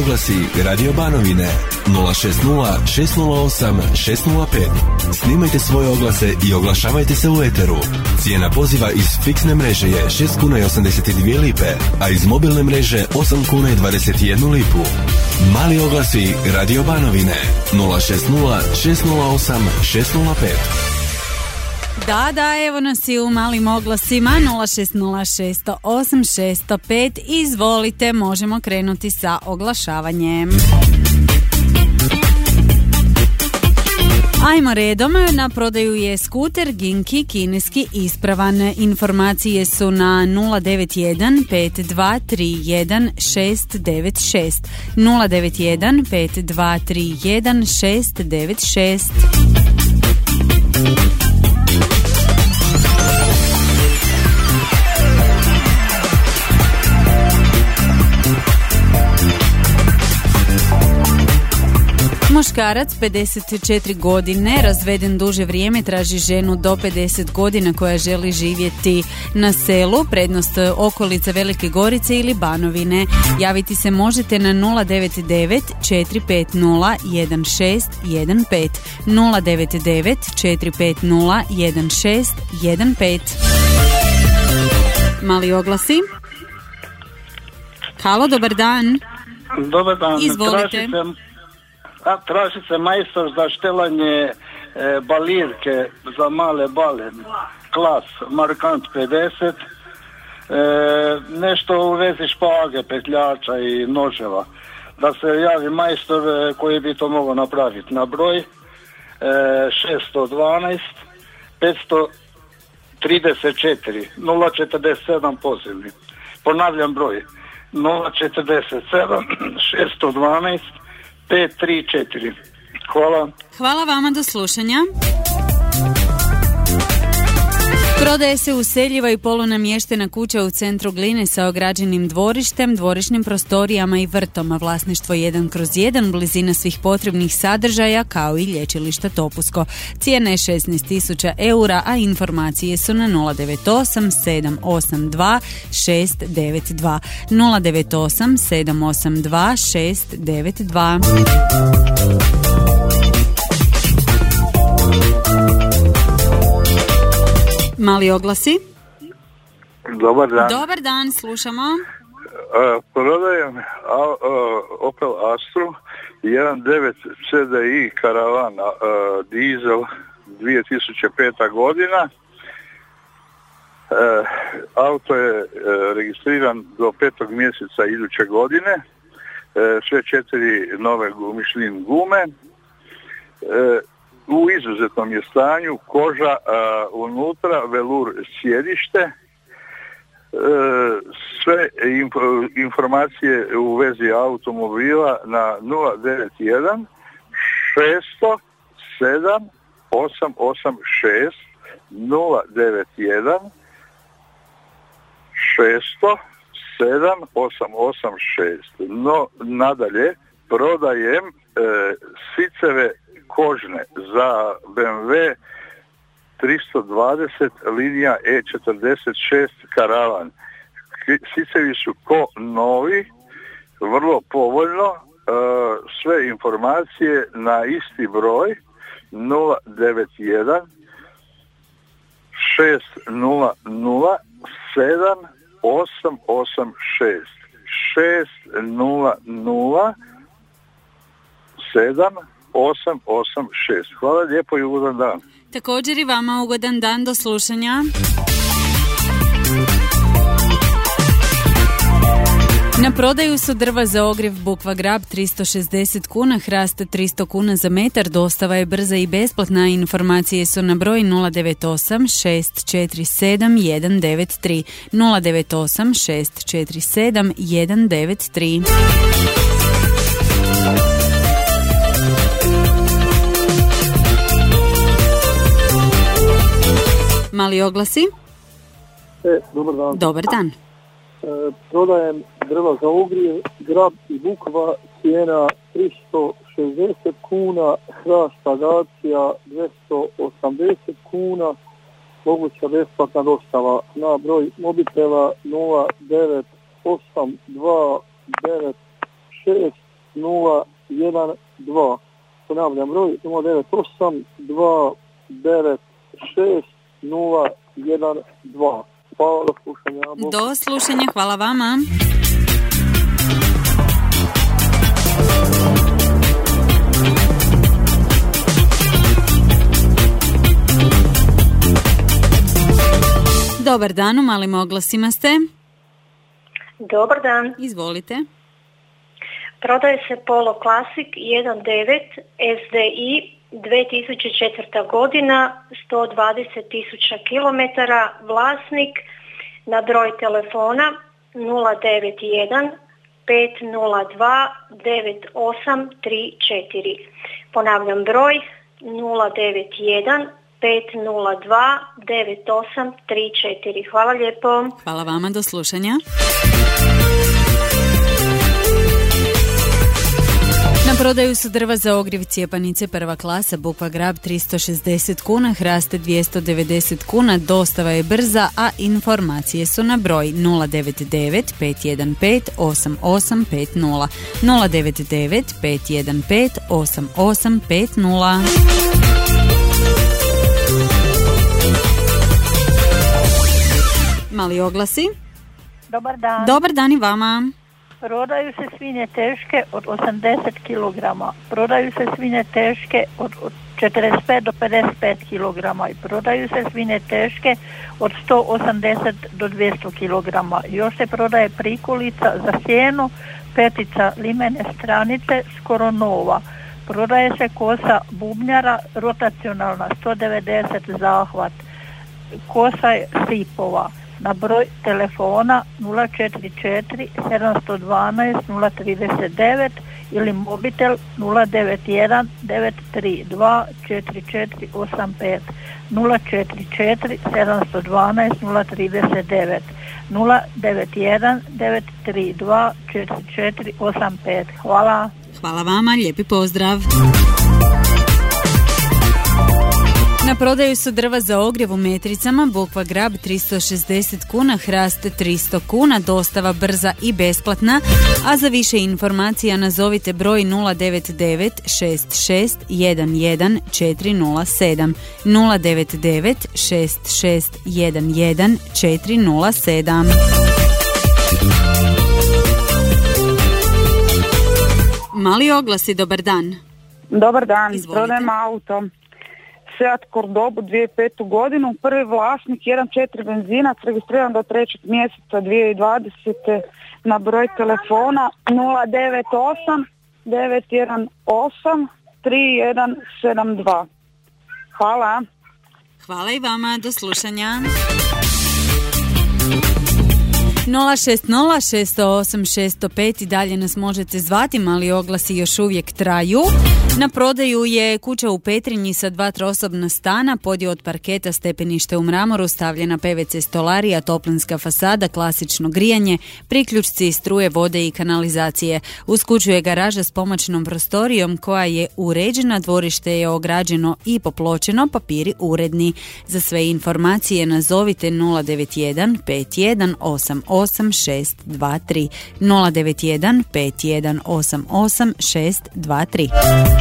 oglasi Radio Banovine 060 608 605. Snimajte svoje oglase i oglašavajte se u eteru. Cijena poziva iz fiksne mreže je 6 kuna i 82 lipe, a iz mobilne mreže 8 kuna i 21 lipu. Mali oglasi Radio Banovine 060 608 605. Da, evo nas i u malim oglasima 060 608 605. Izvolite, možemo krenuti sa oglašavanjem. Ajmo redom, na prodaju je skuter Ginki kineski ispravan. Informacije su na 091 5231 696 091 5231 696. Muškarac, 54 godine, razveden duže vrijeme, traži ženu do 50 godina koja želi živjeti na selu, prednost okolica Velike Gorice ili Banovine. Javiti se možete na 099 450 1615 099 450 1615. Mali oglasi. Halo, dobar dan. Dobar dan. Izvolite. Traži se majstor za štelanje balirke za male bale, klas Markant 50, nešto u vezi špage, petljača i noževa. Da se javi majstor koji bi to mogao napraviti na broj 612 534 047 pozivni. Ponavljam broj 047 612 534. Hvala. Hvala vama, do slušanja. Prodaje se useljiva i polunamještena kuća u centru Gline sa ograđenim dvorištem, dvorišnim prostorijama i vrtom. Vlasništvo 1/1, blizina svih potrebnih sadržaja kao i lječilišta Topusko. Cijena je 16.000 eura, a informacije su na 098 782 692 098 782 692. Mali oglasi. Dobar dan. Dobar dan, slušamo. Prodajem Opel Astru 1.9 CDI karavan dizel 2005. godina. Auto je registriran do 5. mjeseca iduće godine. Sve 4 nove Michelin gume. U izuzetnom je stanju, koža unutra, velur sjedište, sve informacije u vezi automobila na 091 607 886 091 607 886. No, nadalje prodajem siceve kožne za BMW 320 linija E46 karavan. Sicevi su ko novi, vrlo povoljno, sve informacije na isti broj 091 600 7886 600 7886. Hvala lijepo i ugodan dan. Također i vama ugodan dan, do slušanja. Na prodaju su drva za ogrjev Bukva Grab 360 kuna, hrast 300 kuna za metar, dostava je brza i besplatna, informacije su na broj 098 647 193 098 647 193. Mali oglasi. Dobar dan. Dobar dan. Prodajem drva za ogrjev, Grab i Bukva, cijena 360 kuna, hrast agacija 280 kuna, moguća besplatna dostava na broj mobitela 098296 012. Ponavljam broj 098 296 012. Hvala, do slušanja. Do slušanja, hvala vama. Dobar dan, u Malim oglasima ste. Dobar dan. Izvolite. Prodaje se Polo Classic 1.9 SDI 2004. godina, 120.000 km, vlasnik na broj telefona 091 502 9834. Ponavljam broj 091 502 9834. Hvala lijepo. Hvala vama, do slušanja. Na prodaju su drva za ogrjev cijepanice prva klasa, bukva grab 360 kuna, hraste 290 kuna, dostava je brza, a informacije su na broj 099 515 8850. 099 515 8850. Mali oglasi. Dobar dan. Dobar dan i vama. Prodaju se svinje teške od 80 kg. Prodaju se svinje teške od 45 do 55 kg. I prodaju se svinje teške od 180 do 200 kg. Još se prodaje prikulica za sjeno, petica limene stranice, skoro nova. Prodaje se kosa bubnjara, rotacionalna, 190 zahvat. Kosa je sipova. Na broj telefona 044 712 039 ili mobitel 091 932 4485. 044 712 039 091 932 4485. Hvala. Hvala vama, lijepi pozdrav. Na prodaju su drva za ogrjev u metricama, bukva grab 360 kuna, hrast 300 kuna, dostava brza i besplatna, a za više informacija nazovite broj 099 66 11 407. 099 66 11 407. Mali oglasi, dobar dan. Dobar dan, Izvolite. prodajem auto. Seat Cordobu 2005. godinu, prvi vlasnik 1.4 benzinac, registriran do 3. mjeseca 2020. na broj telefona 098 918 3172. Hvala. Hvala i vama, do slušanja. 060 608 605 i dalje nas možete zvati, mali oglasi još uvijek traju. Na prodaju je kuća u Petrinji sa 2 trosobna stana, podije od parketa, stepenište u mramoru, stavljena PVC stolarija, toplinska fasada, klasično grijanje, priključci struje, vode i kanalizacije. Uz kuću je garaža s pomoćnom prostorijom koja je uređena, dvorište je ograđeno i popločeno, papiri uredni. Za sve informacije nazovite 091 5188 623. 091 5188 623.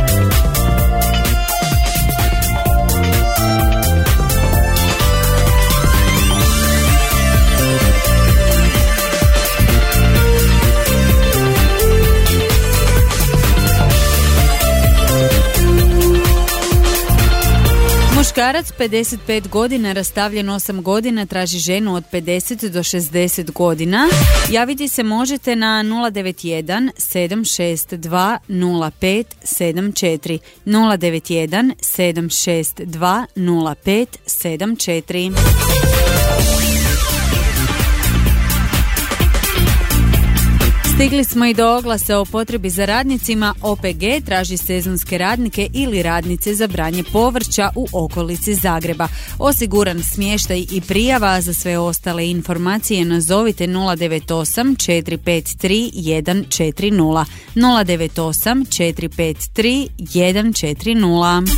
Muškarac 55 godina, rastavljen 8 godina, traži ženu od 50 do 60 godina. Javiti se možete na 091 762 0574. 091 762 0574. Stigli smo i do oglasa o potrebi za radnicima. OPG traži sezonske radnike ili radnice za branje povrća u okolici Zagreba. Osiguran smještaj i prijava. Za sve ostale informacije nazovite 098 453 140. 098 453 140.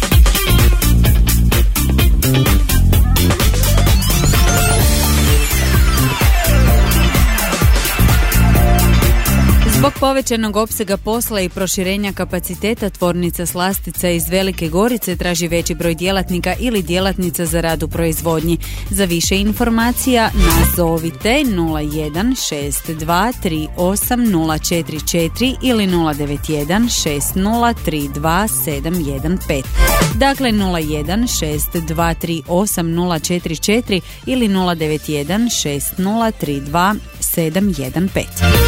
Zbog povećanog opsega posla i proširenja kapaciteta tvornica slastica iz Velike Gorice traži veći broj djelatnika ili djelatnica za rad u proizvodnji. Za više informacija nazovite 0162380044 ili 0916032715. Dakle 0162380044 ili 0916032715.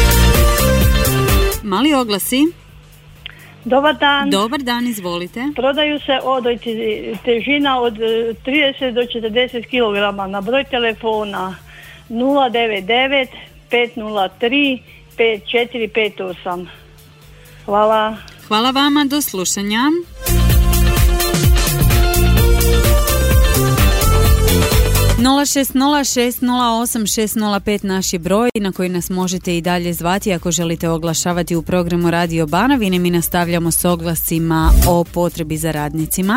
Mali oglasi. Dobar dan. Dobar dan, izvolite. Prodaju se odojci težina od 30 do 40 kg na broj telefona 099 503 5458. Hvala. Hvala vama, do slušanja. Nula 608-605 naš je broj na koji nas možete i dalje zvati ako želite oglašavati u programu Radio Banovine. Mi nastavljamo s oglasima o potrebi za radnicima.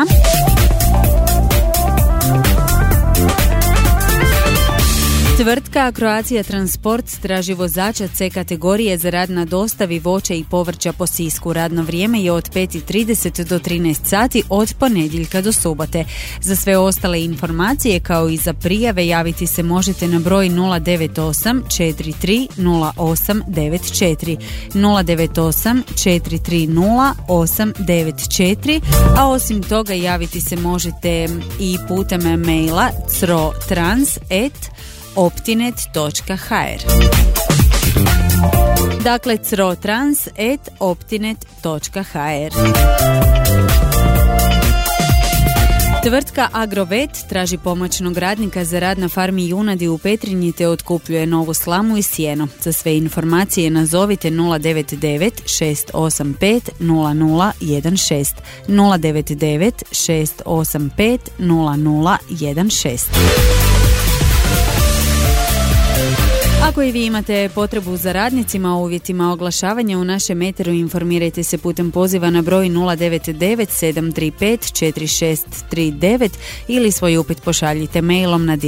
Tvrtka Croatia Transport traži vozača C kategorije za rad na dostavi voća i povrća po Sisku. Radno vrijeme je od 5:30 do 13 sati od ponedjeljka do subote. Za sve ostale informacije kao i za prijave javiti se možete na broj 098 43 08 94 098 43 08 94, a osim toga javiti se možete i putem maila crotrans@optinet.hr. Dakle, crotrans@optinet.hr. Tvrtka Agrovet traži pomoćnog radnika za rad na farmi junadi u Petrinji te otkupljuje novu slamu i sjeno. Za sve informacije nazovite 099 685 0016 099 685 0016. Ako i vi imate potrebu za radnicima u uvjetima oglašavanja u našem eteru, informirajte se putem poziva na broj 099 735 4639 ili svoj upit pošaljite mailom na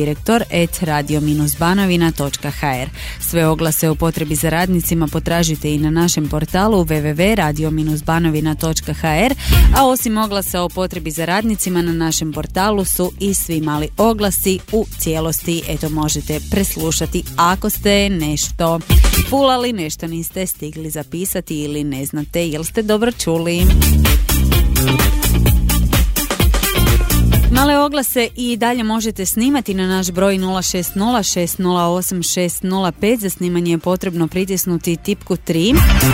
direktor@radio-banovina.hr. Sve oglase o potrebi za radnicima potražite i na našem portalu www.radio-banovina.hr, a osim oglasa o potrebi za radnicima na našem portalu su i svi mali oglasi u cijelosti. Eto, možete preslušati ako ste nešto fulali, nešto niste stigli zapisati ili ne znate jel ste dobro čuli. Male oglase i dalje možete snimati na naš broj 060 608 605. Za snimanje je potrebno pritisnuti tipku 3.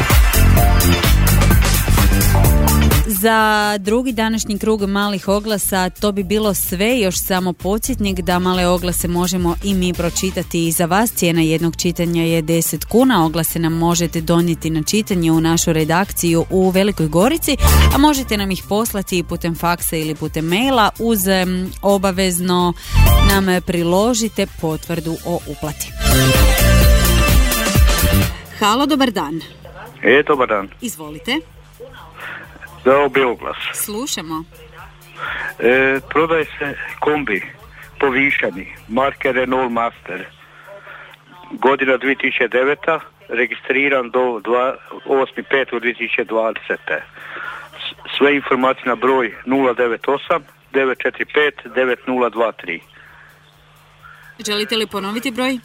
Za drugi današnji krug malih oglasa to bi bilo sve, još samo podsjetnik da male oglase možemo i mi pročitati i za vas. Cijena jednog čitanja je 10 kuna. Oglase nam možete donijeti na čitanje u našu redakciju u Velikoj Gorici, a možete nam ih poslati putem faksa ili putem maila uz obavezno nam priložite potvrdu o uplati. Halo, dobar dan. Dobar dan. Izvolite. Dao bi oglas. Slušamo. Prodaje se kombi povišani, marke Renault Master, godina 2009, registriran do 8.5.2020. Sve informacije na broj 098 945 9023. Želite li ponoviti broj?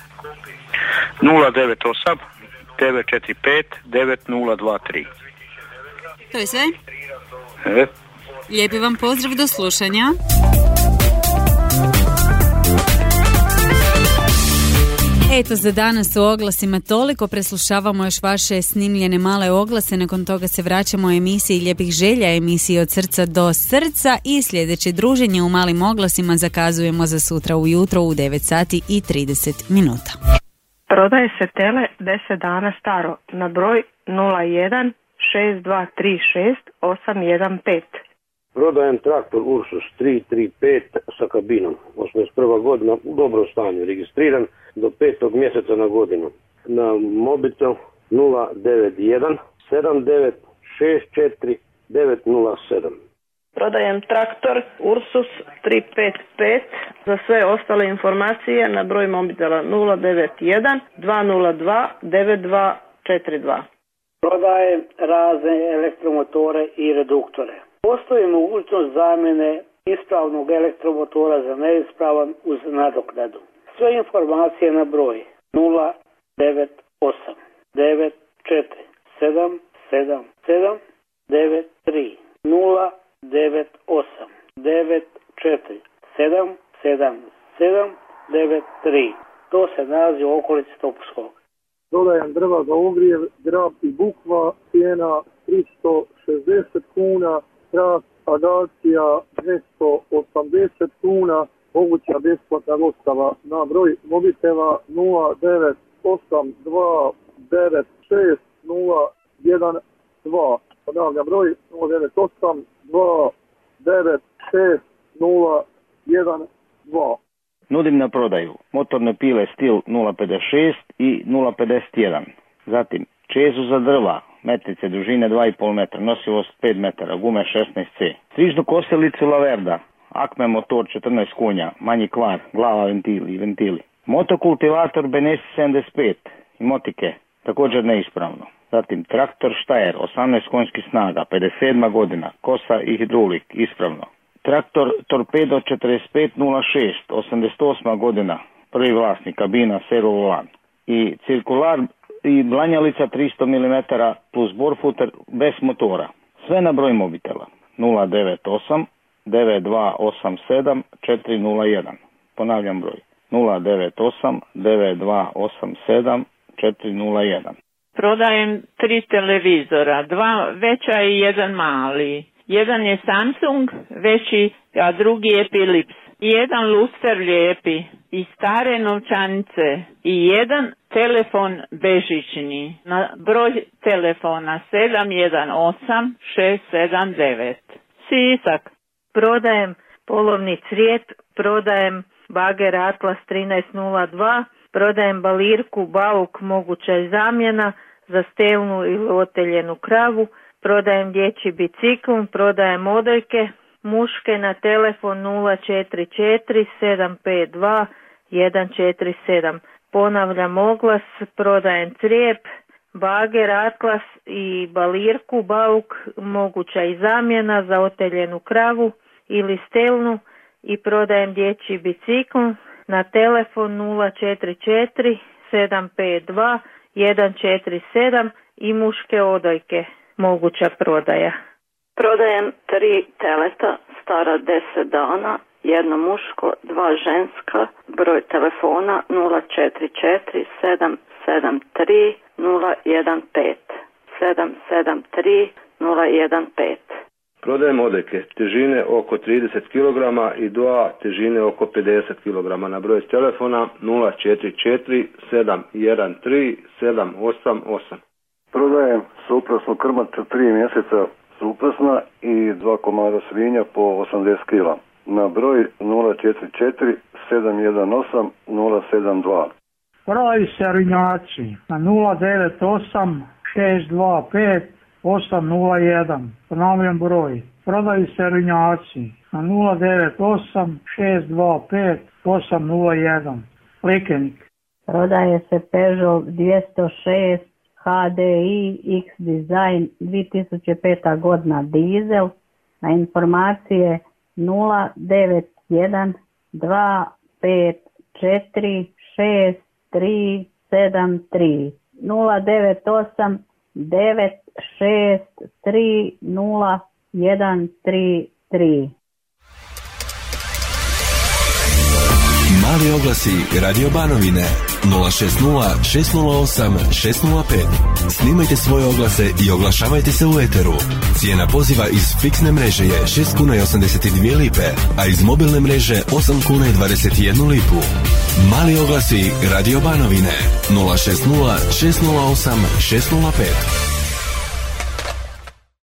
098 945 9023. To je sve? Lijepi vam pozdrav, do slušanja. Eto, za danas u oglasima toliko. Preslušavamo još vaše snimljene male oglase. Nakon toga se vraćamo emisiji Lijepih želja, emisiji Od srca do srca, i sljedeće druženje u malim oglasima zakazujemo za sutra ujutro u 9 sati i 30 minuta. Prodaje se tele 10 dana staro na broj 01 6236 815. Prodajem traktor Ursus 335 sa kabinom. 81. godina, u dobrom stanju, registriran do 5. mjeseca na godinu. Na mobitel 091 7964 907. Prodajem traktor Ursus 355. Za sve ostale informacije na broj mobitela 091 202 9242. Prodajem razne elektromotore i reduktore. Postoji mogućnost zamjene ispravnog elektromotora za neispravan uz nadoknadu. Sve informacije na broj 098 94 777 93 098 94 777 93. To se nalazi u okolici Topuskog. Prodajem drva za ogrjev, grab i bukva, cijena 360 kuna, hrast agacija 280 kuna, moguća besplatna dostava na broj mobitela 0982960012. Ponavljam broj 0982960012. Nudim na prodaju motorne pile Stil 056 i 051. Zatim čezu za drva, metrice dužine 2,5 metra, nosivost 5 metara, gume 16C. Strižnu kosilicu Laverda, Acme motor 14 konja, manji kvar, glava ventili i ventili. Motokultivator Benesi 75 i motike, također neispravno. Zatim traktor Štajer 18 konjskih snaga, 57. godina, kosa i hidrolik, ispravno. Traktor Torpedo 4506, 88. godina, prvi vlasnik, kabina, servovolan. I cirkular i blanjalica 300 mm plus borfuter bez motora. Sve na broj mobitela 098 9287 401. Ponavljam broj 098 9287 401. Prodajem 3 televizora, 2 veća i 1 mali. Jedan je Samsung veći, a drugi je Philips. I jedan luster lijepi i stare novčanice i jedan telefon bežični. Na broj telefona 718 679. Sisak. Prodajem polovni cvijet, prodajem bager Atlas 1302, prodajem balirku, bauk, moguća je zamjena za stelnu ili oteljenu kravu, prodajem dječji bicikl, prodajem odojke, muške na telefon 044 752 147. Ponavljam oglas, prodajem crijep, bager, atlas i balirku, bauk, moguća i zamjena za oteljenu kravu ili stelnu i prodajem dječji bicikl na telefon 044 752 147 i muške odojke, moguća prodaja. Prodajem 3 teleta stara 10 dana, jedno muško, 2 ženska, broj telefona 044 773 015 773 015. Prodajem odojke težine oko 30 kg i 2 težine oko 50 kg na broj telefona 044 713 788. Prodajem suprasnu krmača 3 mjeseca suprasna i 2 komada svinja po 80 kg na broj 044 718 072. Prodaju se rynjaci na 098 625 801. Ponavljam broj. Prodaju se rynjaci na 098 625 801. Likenik. Prodaje se Peugeot 206 HDI X Design 2005. godina dizel. Na informacije 091 254 6373 098 9630133. Mali oglasi Radio Banovine 060 608 605. Snimajte svoje oglase i oglašavajte se u eteru. Cijena poziva iz fiksne mreže je 6 kuna i 82 lipe, a iz mobilne mreže 8 kuna i 21 lipu. Mali oglasi Radio Banovine 060 608 605.